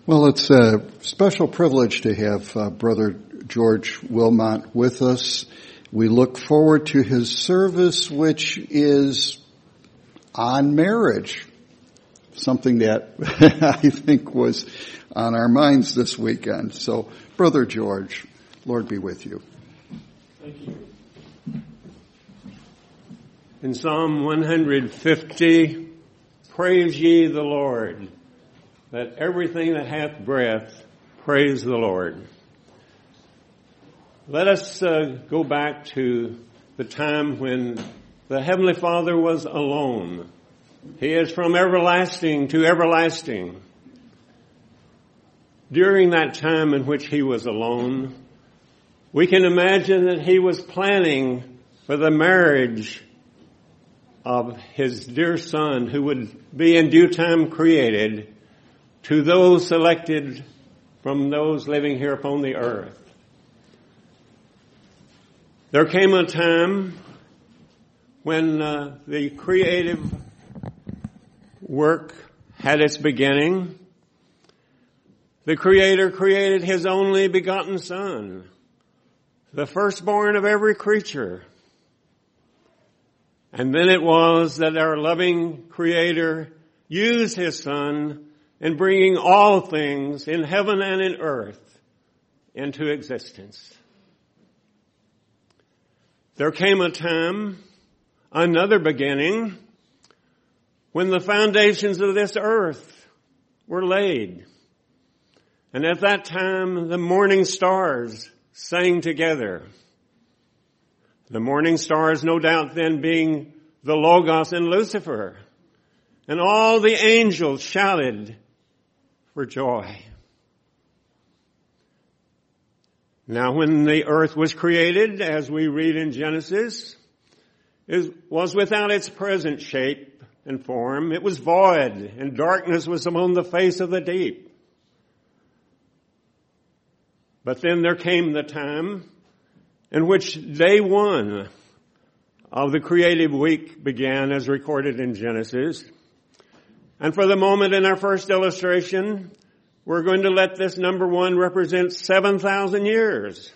Well, it's a special privilege to have Brother George Wilmot with us. We look forward to his service, which is on marriage, something that I think was on our minds this weekend. So, Brother George, Lord be with you. Thank you. In Psalm 150, praise ye the Lord. Let everything that hath breath praise the Lord. Let us go back to the time when the Heavenly Father was alone. He is from everlasting to everlasting. During that time in which he was alone, we can imagine that he was planning for the marriage of his dear Son, who would be in due time created, to those selected from those living here upon the earth. There came a time when the creative work had its beginning. The Creator created His only begotten Son, the firstborn of every creature. And then it was that our loving Creator used His Son in bringing all things in heaven and in earth into existence. There came a time, another beginning, when the foundations of this earth were laid. And at that time, the morning stars sang together. The morning stars, no doubt then, being the Logos and Lucifer. And all the angels shouted for joy. Now, when the earth was created, as we read in Genesis, it was without its present shape and form. It was void, and darkness was upon the face of the deep. But then there came the time in which day one of the creative week began, as recorded in Genesis. And for the moment in our first illustration, we're going to let this number one represent 7,000 years.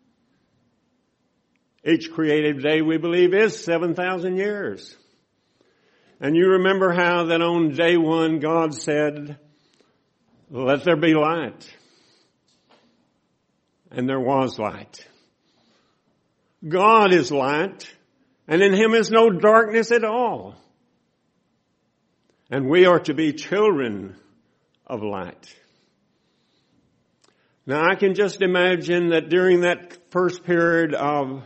Each creative day, we believe, is 7,000 years. And you remember how that on day one, God said, "Let there be light." And there was light. God is light, and in Him is no darkness at all. And we are to be children of light. Now I can just imagine that during that first period of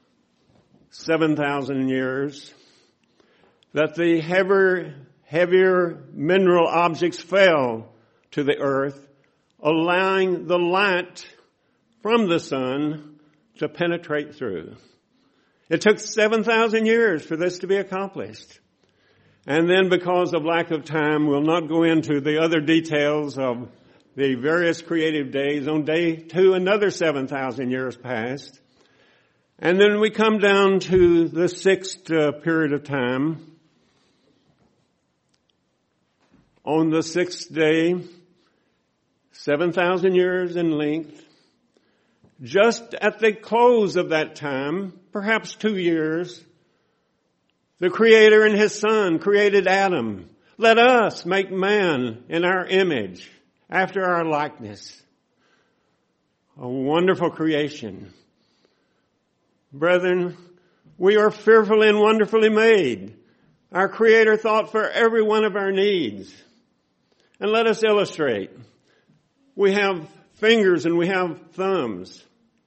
7,000 years, that the heavier mineral objects fell to the earth, allowing the light from the sun to penetrate through. It took 7,000 years for this to be accomplished. And then, because of lack of time, we'll not go into the other details of the various creative days. On day two, another 7,000 years passed. And then we come down to the sixth period of time. On the sixth day, 7,000 years in length. Just at the close of that time, perhaps 2 years, the Creator and His Son created Adam. Let us make man in our image, after our likeness. A wonderful creation. Brethren, we are fearfully and wonderfully made. Our Creator thought for every one of our needs. And let us illustrate. We have fingers and we have thumbs.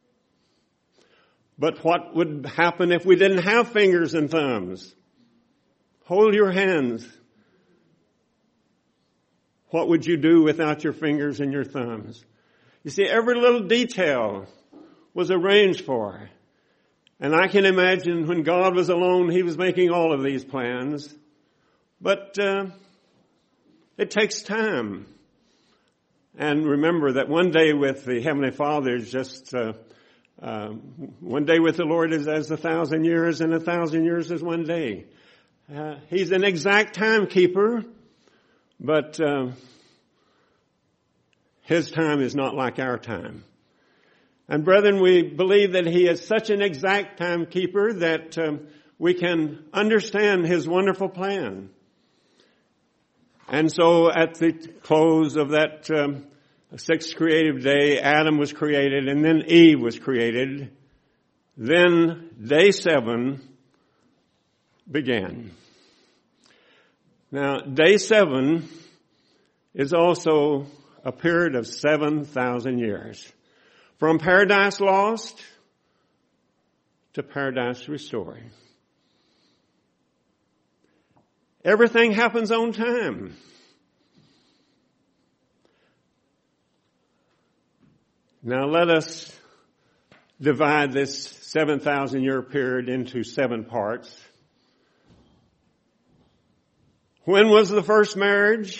But what would happen if we didn't have fingers and thumbs? Hold your hands. What would you do without your fingers and your thumbs? You see, every little detail was arranged for. And I can imagine when God was alone, He was making all of these plans. But it takes time. And remember that one day with the Heavenly Father is just... one day with the Lord is as 1,000 years, and 1,000 years is one day. He's an exact timekeeper, but His time is not like our time. And brethren, we believe that He is such an exact timekeeper that we can understand His wonderful plan. And so at the close of that sixth creative day, Adam was created, and then Eve was created. Then day 7 began. Now, day 7 is also a period of 7,000 years. From paradise lost to paradise restored. Everything happens on time. Now let us divide this 7,000 year period into 7 parts. When was the first marriage?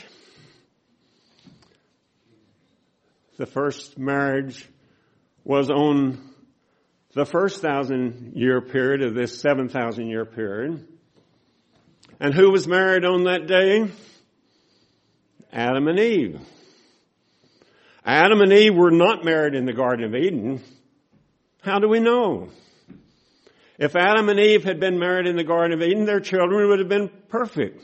The first marriage was on the first 1,000-year period of this 7,000-year period. And who was married on that day? Adam and Eve. Adam and Eve were not married in the Garden of Eden. How do we know? If Adam and Eve had been married in the Garden of Eden, their children would have been perfect.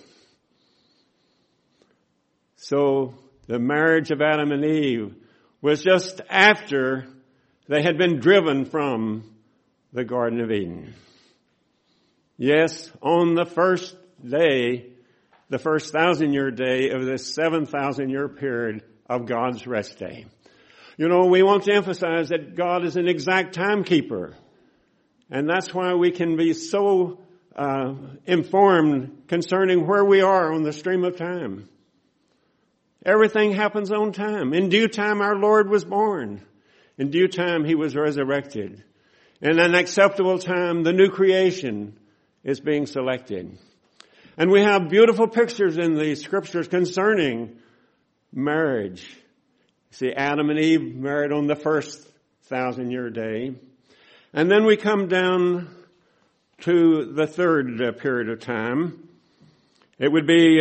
So the marriage of Adam and Eve was just after they had been driven from the Garden of Eden. Yes, on the first day, the first 1,000-year day of this 7,000-year period of God's rest day. You know, we want to emphasize that God is an exact timekeeper. And that's why we can be so informed concerning where we are on the stream of time. Everything happens on time. In due time, our Lord was born. In due time, He was resurrected. In an acceptable time, the new creation is being selected. And we have beautiful pictures in the scriptures concerning marriage. See, Adam and Eve married on the first 1,000-year day. And then we come down to the third period of time. It would be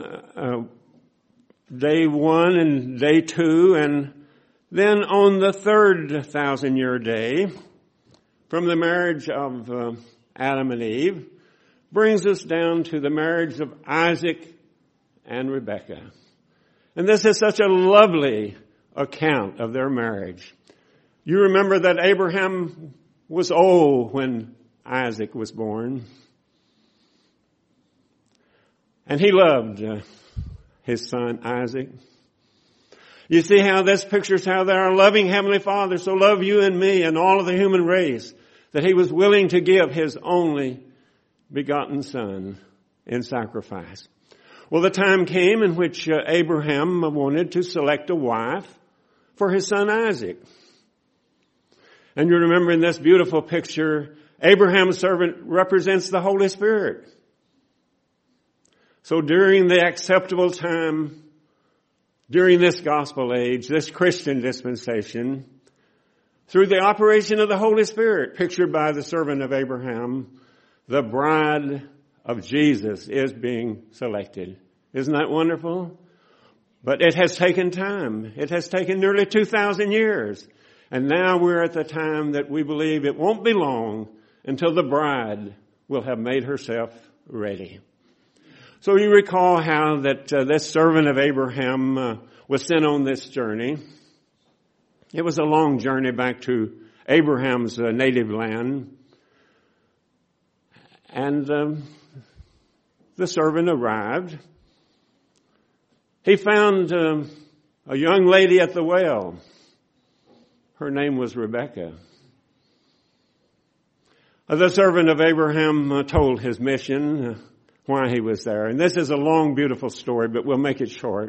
day 1 and day 2, and then on the third 1,000-year day, from the marriage of Adam and Eve, brings us down to the marriage of Isaac and Rebekah. And this is such a lovely account of their marriage. You remember that Abraham was old when Isaac was born. And he loved his son Isaac. You see how this pictures how that our loving Heavenly Father so loved you and me and all of the human race that He was willing to give His only begotten Son in sacrifice. Well, the time came in which Abraham wanted to select a wife for his son Isaac. And you remember in this beautiful picture, Abraham's servant represents the Holy Spirit. So during the acceptable time, during this gospel age, this Christian dispensation, through the operation of the Holy Spirit, pictured by the servant of Abraham, the bride of Jesus is being selected. Isn't that wonderful? But it has taken time. It has taken nearly 2,000 years. And now we're at the time that we believe it won't be long until the bride will have made herself ready. So you recall how that this servant of Abraham was sent on this journey. It was a long journey back to Abraham's native land. And the servant arrived. He found a young lady at the well. Her name was Rebekah. The servant of Abraham told his mission, why he was there. And this is a long, beautiful story, but we'll make it short.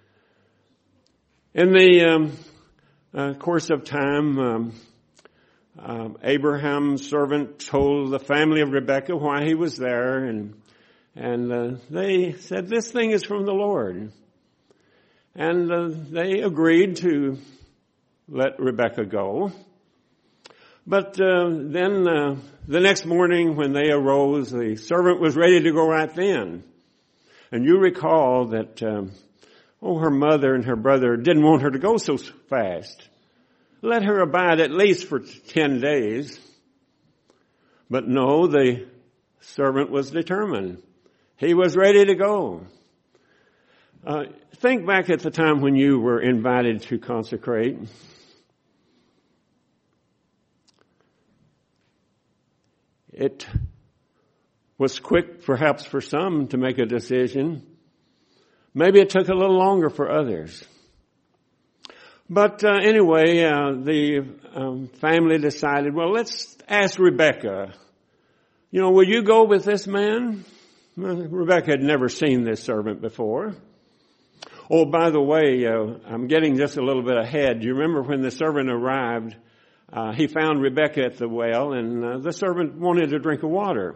In the course of time, Abraham's servant told the family of Rebekah why he was there, and they said, this thing is from the Lord. And they agreed to let Rebekah go. But then the next morning when they arose, the servant was ready to go right then. And you recall that Oh, her mother and her brother didn't want her to go so fast. Let her abide at least for 10 days. But no, the servant was determined. He was ready to go. Think back at the time when you were invited to consecrate. It was quick, perhaps, for some to make a decision. Maybe it took a little longer for others. But anyway, the family decided, well, let's ask Rebecca. Will you go with this man? Well, Rebecca had never seen this servant before. Oh, by the way, I'm getting just a little bit ahead. Do you remember when the servant arrived? He found Rebecca at the well, and the servant wanted to drink of water.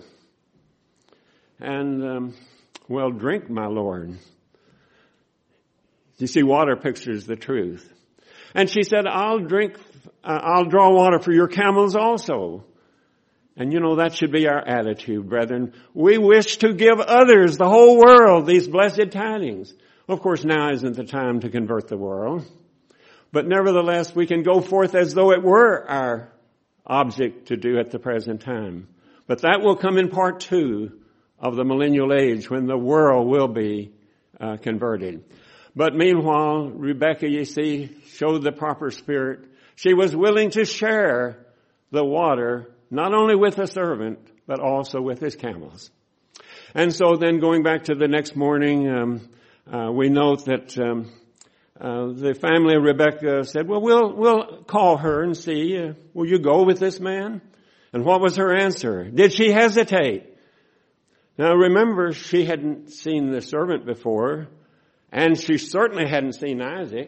And, well, drink, my Lord. You see, water pictures the truth. And she said, I'll draw water for your camels also. And that should be our attitude, brethren. We wish to give others, the whole world, these blessed tidings. Of course, now isn't the time to convert the world. But nevertheless, we can go forth as though it were our object to do at the present time. But that will come in part 2 of the millennial age when the world will be converted. But meanwhile, Rebecca, you see, showed the proper spirit. She was willing to share the water, not only with the servant, but also with his camels. And so then going back to the next morning, we note that the family of Rebecca said, well, we'll call her and see, will you go with this man? And what was her answer? Did she hesitate? Now remember, she hadn't seen the servant before, and she certainly hadn't seen Isaac.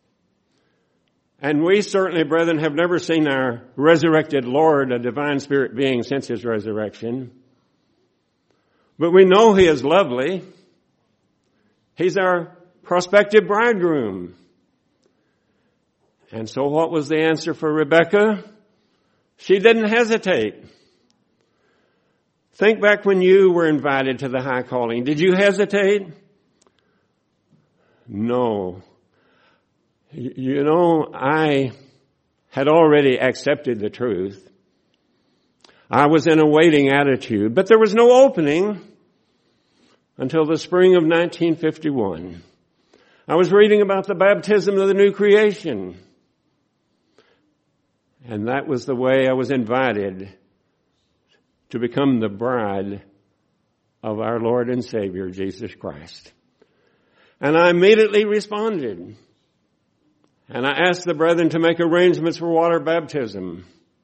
And we certainly, brethren, have never seen our resurrected Lord, a divine spirit being, since his resurrection. But we know he is lovely. He's our prospective bridegroom. And so what was the answer for Rebecca? She didn't hesitate. Think back when you were invited to the high calling. Did you hesitate? No. I had already accepted the truth. I was in a waiting attitude, but there was no opening until the spring of 1951. I was reading about the baptism of the new creation. And that was the way I was invited to become the bride of our Lord and Savior, Jesus Christ. And I immediately responded. And I asked the brethren to make arrangements for water baptism.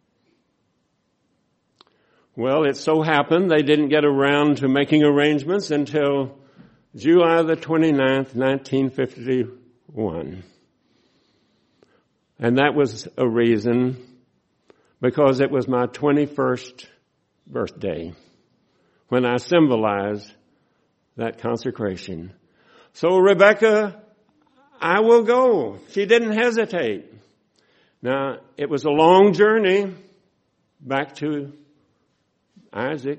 Well, it so happened they didn't get around to making arrangements until July the 29th, 1951. And that was a reason, because it was my 21st birthday when I symbolized that consecration. So Rebecca, I will go. She didn't hesitate. Now, it was a long journey back to Isaac.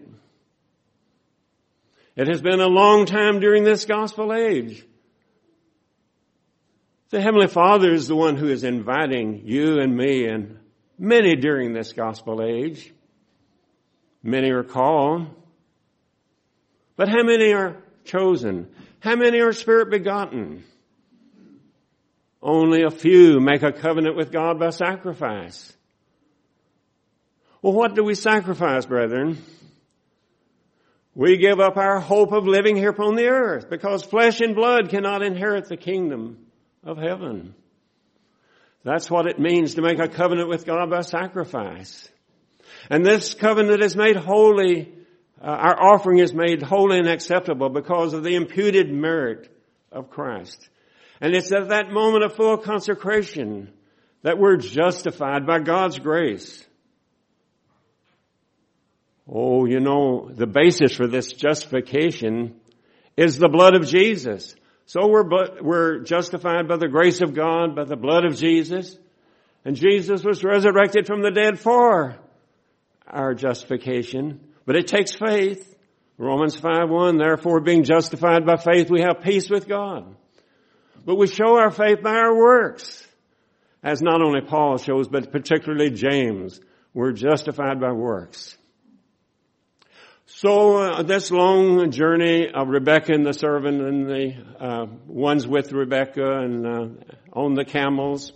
It has been a long time during this gospel age. The Heavenly Father is the one who is inviting you and me and many during this gospel age. Many are called. But how many are chosen? How many are spirit begotten? Only a few make a covenant with God by sacrifice. Well, what do we sacrifice, brethren? We give up our hope of living here upon the earth because flesh and blood cannot inherit the kingdom of heaven. That's what it means to make a covenant with God by sacrifice. And this covenant is made holy. Our offering is made holy and acceptable because of the imputed merit of Christ. And it's at that moment of full consecration that we're justified by God's grace. Oh, the basis for this justification is the blood of Jesus. So we're justified by the grace of God, by the blood of Jesus. And Jesus was resurrected from the dead for our justification. But it takes faith. Romans 5:1, therefore being justified by faith, we have peace with God. but we show our faith by our works. As not only Paul shows, but particularly James. We're justified by works. So this long journey of Rebekah and the servant and the ones with Rebekah and on the camels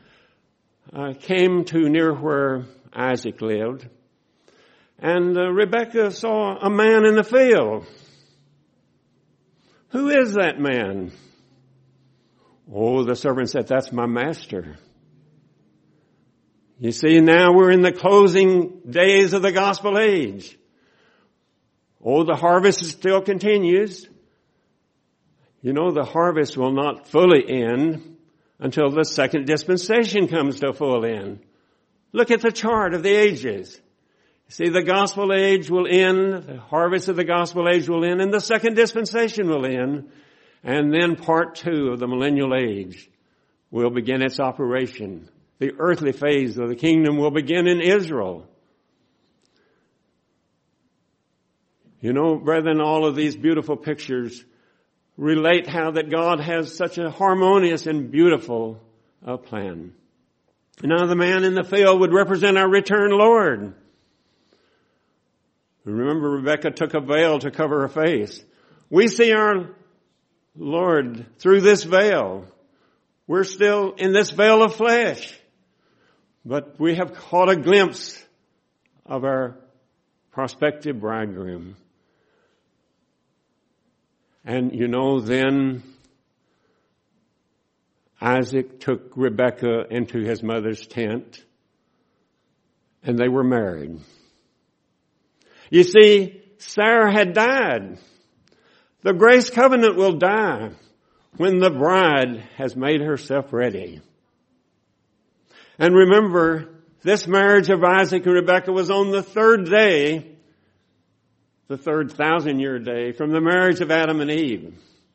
came to near where Isaac lived. And Rebekah saw a man in the field. Who is that man? Oh, the servant said, that's my master. You see, now we're in the closing days of the gospel age. Oh, the harvest still continues. You know, the harvest will not fully end until the second dispensation comes to a full end. Look at the chart of the ages. See, the gospel age will end, the harvest of the gospel age will end, and the second dispensation will end. And then part 2 of the millennial age will begin its operation. The earthly phase of the kingdom will begin in Israel. You know, brethren, all of these beautiful pictures relate how that God has such a harmonious and beautiful plan. Now the man in the field would represent our returned Lord. Remember, Rebekah took a veil to cover her face. We see our Lord through this veil. We're still in this veil of flesh. But we have caught a glimpse of our prospective bridegroom. And you know, then Isaac took Rebekah into his mother's tent and they were married. You see, Sarah had died. The grace covenant will die when the bride has made herself ready. And remember, this marriage of Isaac and Rebekah was on the third day, the third 1,000-year day, from the marriage of Adam and Eve.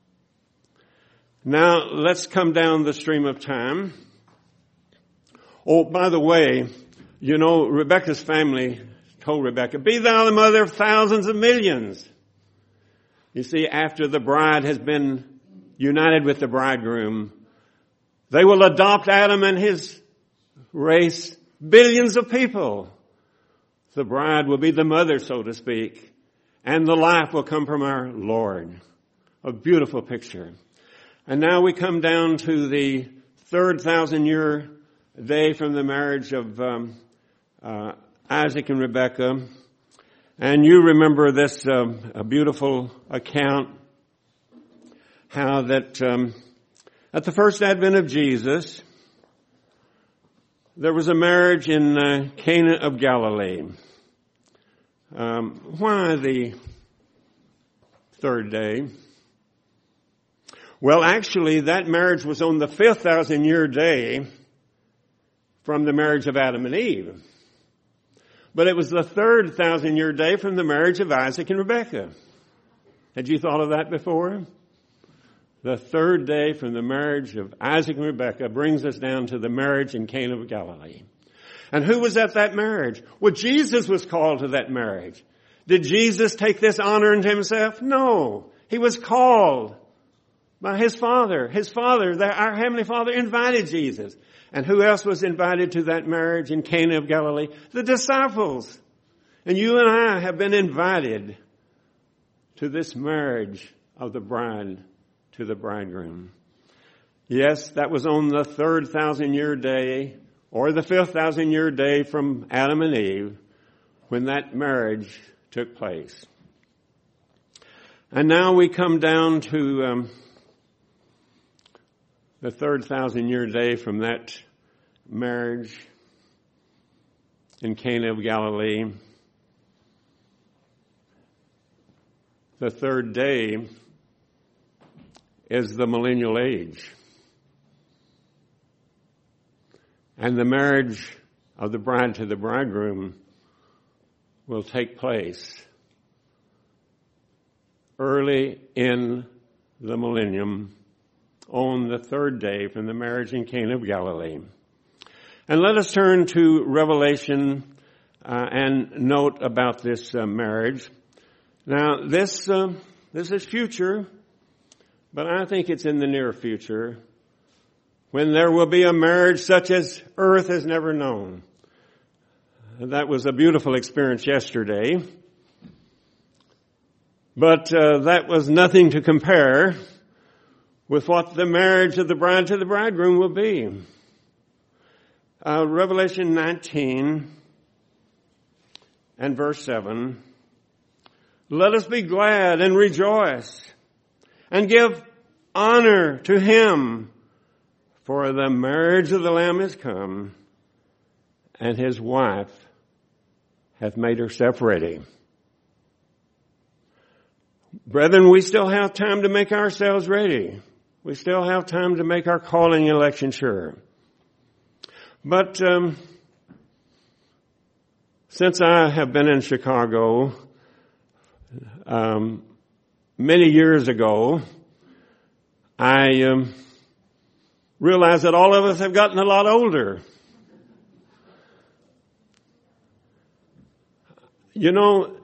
Now, let's come down the stream of time. Oh, by the way, you know, Rebekah's family told Rebekah, be thou the mother of thousands of millions. You see, after the bride has been united with the bridegroom, they will adopt Adam and his race, billions of people. The bride will be the mother, so to speak, and the life will come from our Lord. A beautiful picture. And now we come down to the third 1,000-year day from the marriage of Isaac and Rebekah. And you remember this a beautiful account, how that at the first advent of Jesus, there was a marriage in Cana of Galilee. Why the third day? Well, actually, that marriage was on the 5th 1,000-year day from the marriage of Adam and Eve. But it was the third 1,000-year day from the marriage of Isaac and Rebekah. Had you thought of that before? The third day from the marriage of Isaac and Rebekah brings us down to the marriage in Cana of Galilee. And who was at that marriage? Well, Jesus was called to that marriage. Did Jesus take this honor into himself? No. He was called by his Father. His Father, our Heavenly Father, invited Jesus. And who else was invited to that marriage in Cana of Galilee? The disciples. And you and I have been invited to this marriage of the bride to the bridegroom. Yes, that was on the third 1,000-year day, or the 5th 1,000-year day from Adam and Eve, when that marriage took place. And now we come down to the third 1,000-year day from that marriage in Cana of Galilee. The third day is the millennial age. And the marriage of the bride to the bridegroom will take place early in the millennium on the third day from the marriage in Cana of Galilee. And let us turn to Revelation and note about this marriage. Now, this is future, but I think it's in the near future when there will be a marriage such as earth has never known. That was a beautiful experience yesterday. But that was nothing to compare with what the marriage of the bride to the bridegroom will be. Revelation 19 and verse 7. Let us be glad and rejoice and give honor to him, for the marriage of the Lamb is come, and his wife hath made herself ready. Brethren, we still have time to make ourselves ready. We still have time to make our calling and election sure. But since I have been in Chicago many years ago, I realized that all of us have gotten a lot older. You know,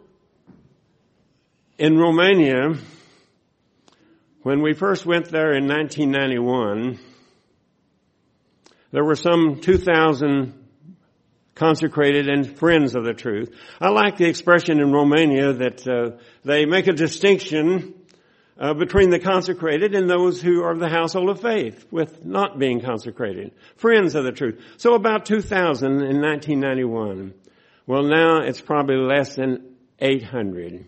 in Romania, when we first went there in 1991, there were some 2,000 consecrated and friends of the truth. I like the expression in Romania that they make a distinction between the consecrated and those who are of the household of faith, with not being consecrated. Friends of the truth. So about 2,000 in 1991. Well, now it's probably less than 800.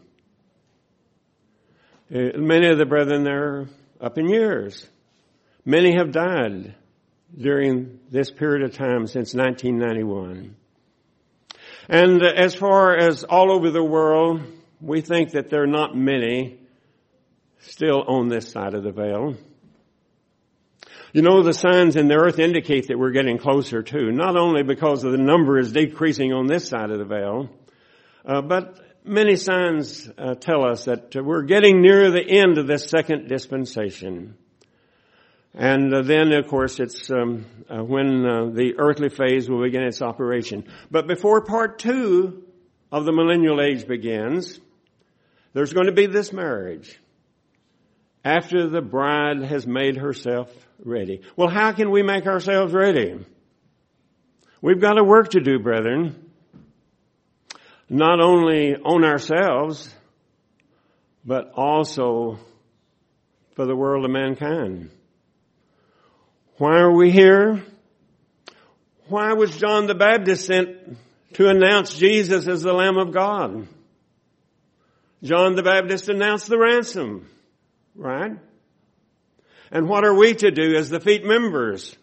Many of the brethren are up in years. Many have died during this period of time since 1991. And as far as all over the world, we think that there are not many still on this side of the veil. You know, the signs in the earth indicate that we're getting closer too, not only because of the number is decreasing on this side of the veil, but many signs tell us that we're getting near the end of this second dispensation. And then, of course, it's when the earthly phase will begin its operation. But before part 2 of the millennial age begins, there's going to be this marriage after the bride has made herself ready. Well, how can we make ourselves ready? We've got a work to do, brethren. Not only on ourselves, but also for the world of mankind. Why are we here? Why was John the Baptist sent to announce Jesus as the Lamb of God? John the Baptist announced the ransom, right? And what are we to do as the feet members?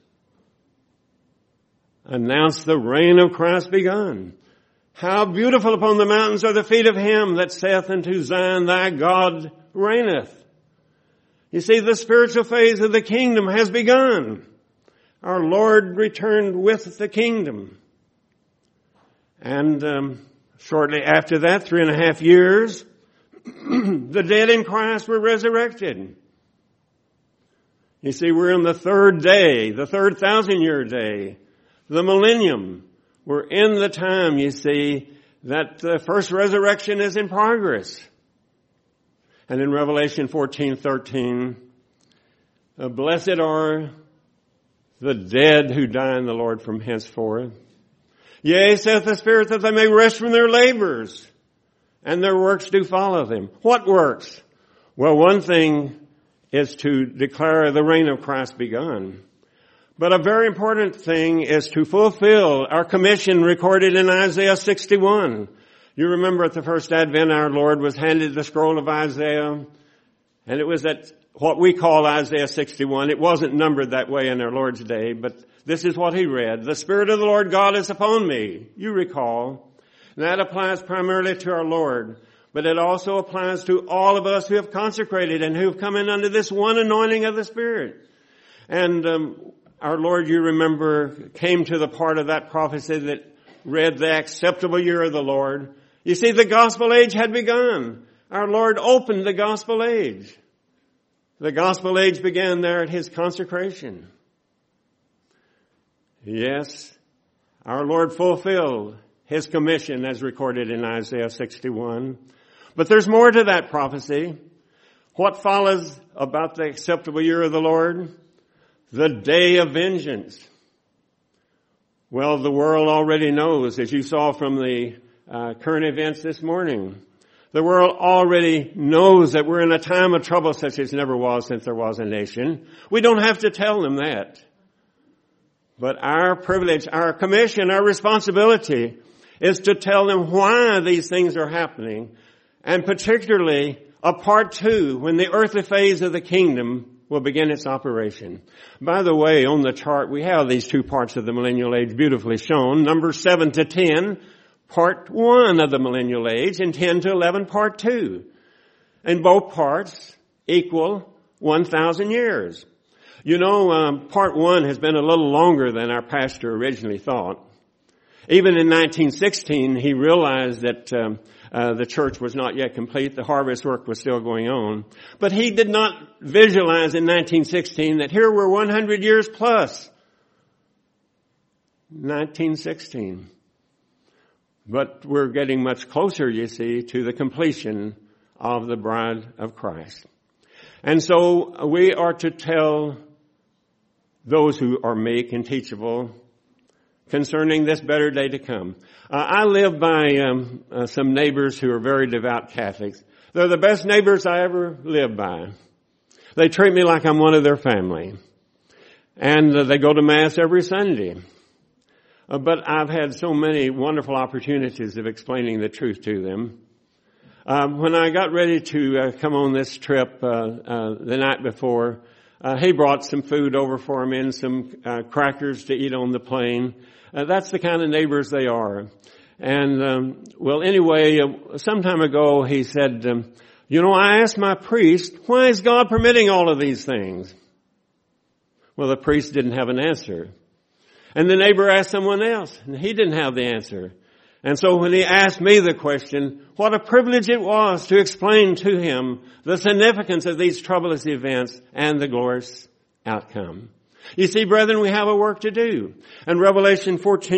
Announce the reign of Christ begun. How beautiful upon the mountains are the feet of him that saith unto Zion, thy God reigneth. You see, the spiritual phase of the kingdom has begun. Our Lord returned with the kingdom. And shortly after that, 3.5 years, the dead in Christ were resurrected. You see, we're in the third day, the third 1,000-year day, the millennium. We're in the time, you see, that the first resurrection is in progress. And in Revelation 14:13, blessed are the dead who die in the Lord from henceforth. Yea, saith the Spirit, that they may rest from their labors, and their works do follow them. What works? Well, one thing is to declare the reign of Christ begun. But a very important thing is to fulfill our commission recorded in Isaiah 61. You remember at the first Advent, our Lord was handed the scroll of Isaiah, and it was at what we call Isaiah 61. It wasn't numbered that way in our Lord's day, but this is what he read. The Spirit of the Lord God is upon me. You recall. And that applies primarily to our Lord, but it also applies to all of us who have consecrated and who have come in under this one anointing of the Spirit. And our Lord, you remember, came to the part of that prophecy that read the acceptable year of the Lord. You see, the gospel age had begun. Our Lord opened the gospel age. The gospel age began there at his consecration. Yes, our Lord fulfilled his commission as recorded in Isaiah 61. But there's more to that prophecy. What follows about the acceptable year of the Lord? The day of vengeance. Well, the world already knows, as you saw from the current events this morning. The world already knows that we're in a time of trouble such as never was since there was a nation. We don't have to tell them that. But our privilege, our commission, our responsibility is to tell them why these things are happening, and particularly a part 2, when the earthly phase of the kingdom will begin its operation. By the way, on the chart we have these 2 parts of the millennial age beautifully shown. Numbers 7 to 10, part 1 of the millennial age, and 10 to 11, part 2. And both parts equal 1,000 years. You know, part 1 has been a little longer than our pastor originally thought. Even in 1916, he realized that the church was not yet complete. The harvest work was still going on. But he did not visualize in 1916 that here we're 100 years plus. 1916. But we're getting much closer, you see, to the completion of the bride of Christ. And so we are to tell those who are meek and teachable concerning this better day to come. I live by some neighbors who are very devout Catholics. They're the best neighbors I ever lived by. They treat me like I'm one of their family. And they go to Mass every Sunday. But I've had so many wonderful opportunities of explaining the truth to them. When I got ready to come on this trip the night before, he brought some food over for me and some crackers to eat on the plane. That's the kind of neighbors they are. And, well, anyway, some time ago he said, you know, I asked my priest, why is God permitting all of these things? Well, the priest didn't have an answer. And the neighbor asked someone else, and he didn't have the answer. And so when he asked me the question, what a privilege it was to explain to him the significance of these troublous events and the glorious outcome. You see, brethren, we have a work to do. And Revelation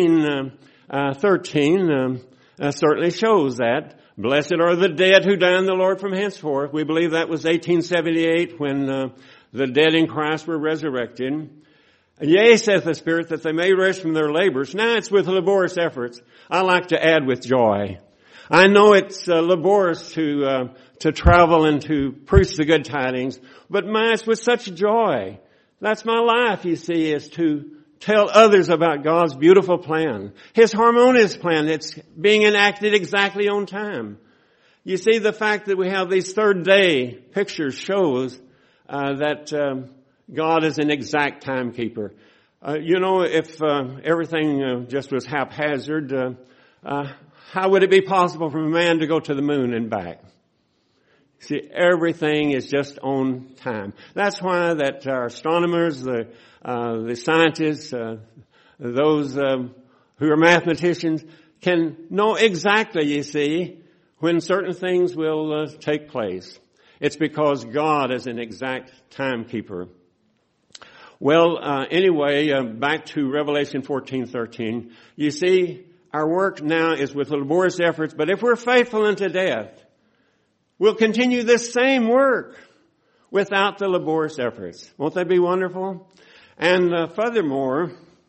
14:13 certainly shows that. Blessed are the dead who die in the Lord from henceforth. We believe that was 1878 when the dead in Christ were resurrected. Yea, saith the Spirit, that they may rest from their labors. Now it's with laborious efforts. I like to add with joy. I know it's laborious to travel and to preach the good tidings, but it's with such joy. That's my life, you see, is to tell others about God's beautiful plan. His harmonious plan that's being enacted exactly on time. You see, the fact that we have these third day pictures shows that God is an exact timekeeper. You know, if everything just was haphazard, how would it be possible for a man to go to the moon and back? See, everything is just on time. That's why that our astronomers, the scientists, those who are mathematicians can know exactly, you see, when certain things will take place. It's because God is an exact timekeeper. Well, anyway, back to Revelation 14:13. You see, our work now is with laborious efforts, but if we're faithful unto death, we'll continue this same work without the laborious efforts. Won't that be wonderful? And furthermore,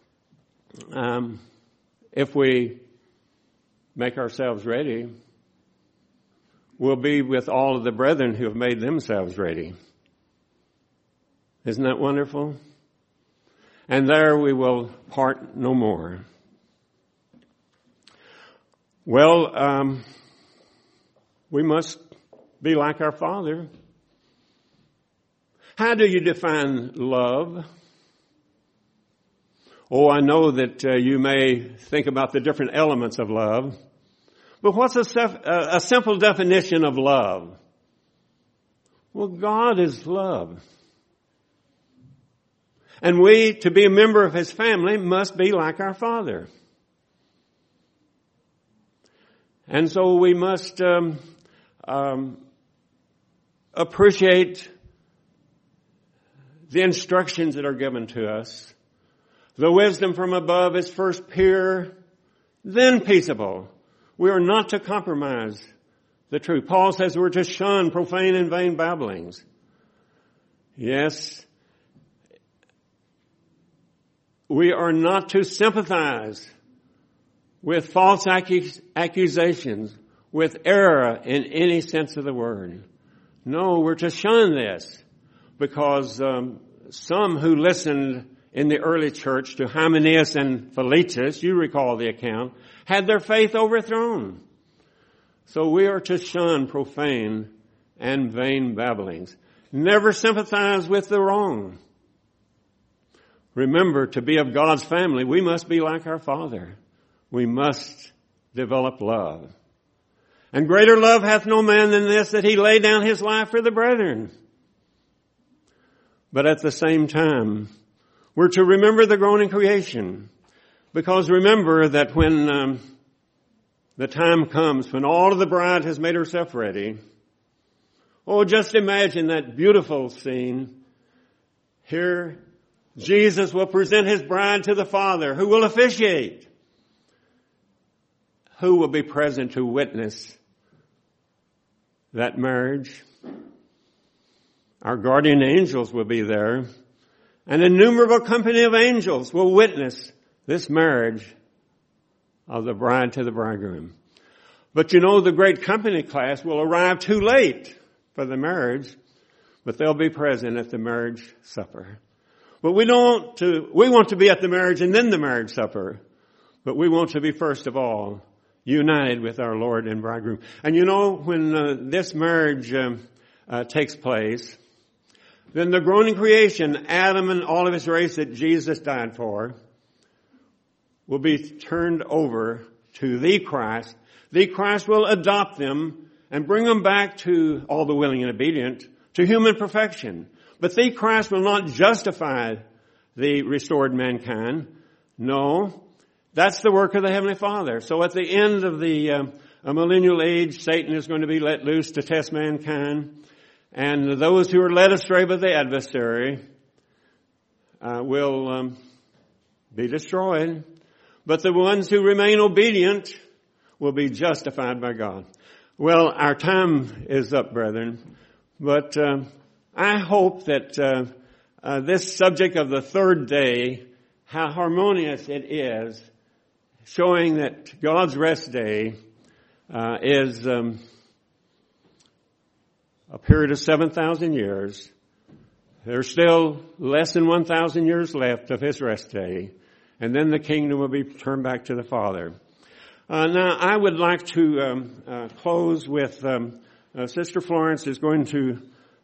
if we make ourselves ready, we'll be with all of the brethren who have made themselves ready. Isn't that wonderful? And there we will part no more. Well, we must be like our Father. How do you define love? Oh, I know that you may think about the different elements of love. But what's a simple definition of love? Well, God is love. And we, to be a member of His family, must be like our Father. And so we must appreciate the instructions that are given to us. The wisdom from above is first pure, then peaceable. We are not to compromise the truth. Paul says we're to shun profane and vain babblings. Yes, we are not to sympathize with false accusations, with error in any sense of the word. No, we're to shun this because some who listened in the early church to Hymenaeus and Philetus, you recall the account, had their faith overthrown. So we are to shun profane and vain babblings. Never sympathize with the wrong. Remember, to be of God's family, we must be like our Father. We must develop love. And greater love hath no man than this, that he lay down his life for the brethren. But at the same time, we're to remember the groaning creation. Because remember that when the time comes, when all of the bride has made herself ready, oh, just imagine that beautiful scene. Here, Jesus will present his bride to the Father, who will officiate. Who will be present to witness that marriage? Our guardian angels will be there. An innumerable company of angels will witness this marriage of the bride to the bridegroom. But you know, the great company class will arrive too late for the marriage, but they'll be present at the marriage supper. But we want to be at the marriage and then the marriage supper. But we want to be first of all united with our Lord and bridegroom. And you know, when this marriage takes place, then the groaning creation, Adam and all of his race that Jesus died for, will be turned over to the Christ. The Christ will adopt them and bring them back to all the willing and obedient, to human perfection. But the Christ will not justify the restored mankind. No, that's the work of the Heavenly Father. So at the end of the millennial age, Satan is going to be let loose to test mankind. And those who are led astray by the adversary will be destroyed. But the ones who remain obedient will be justified by God. Well, our time is up, brethren. But I hope that this subject of the third day, how harmonious it is, showing that God's rest day is a period of 7,000 years. There's still less than 1,000 years left of his rest day. And then the kingdom will be turned back to the Father. Now, I would like to close with Sister Florence is going to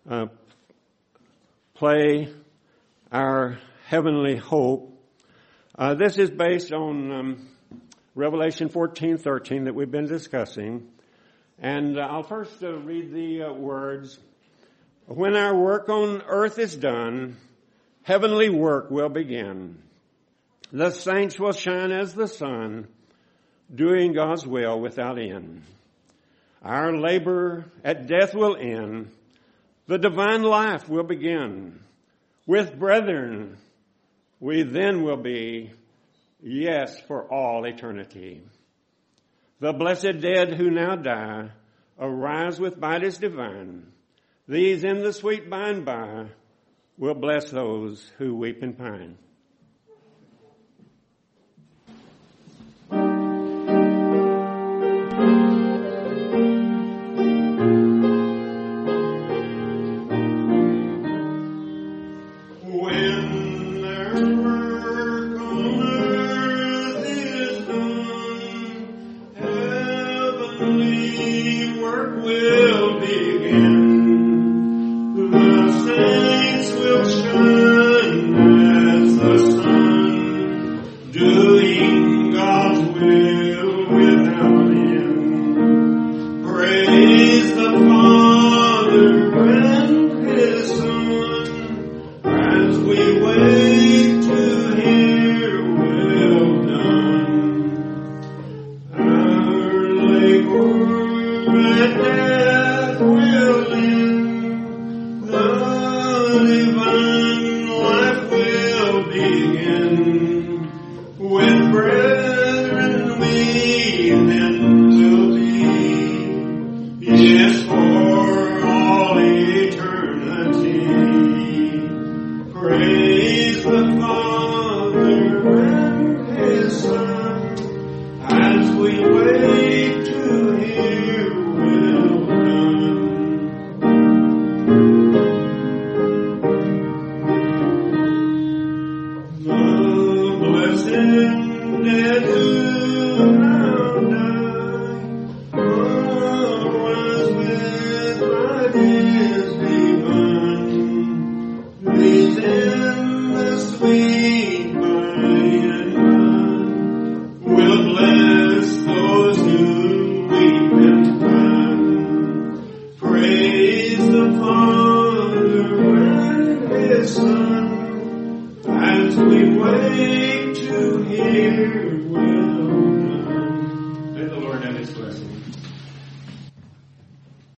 play our Heavenly Hope. This is based on Revelation 14:13 that we've been discussing. And I'll first read the words. When our work on earth is done, heavenly work will begin. The saints will shine as the sun, doing God's will without end. Our labor at death will end. The divine life will begin. With brethren, we then will be, yes, for all eternity. The blessed dead who now die arise with bodies divine. These in the sweet by and by will bless those who weep and pine. Begin.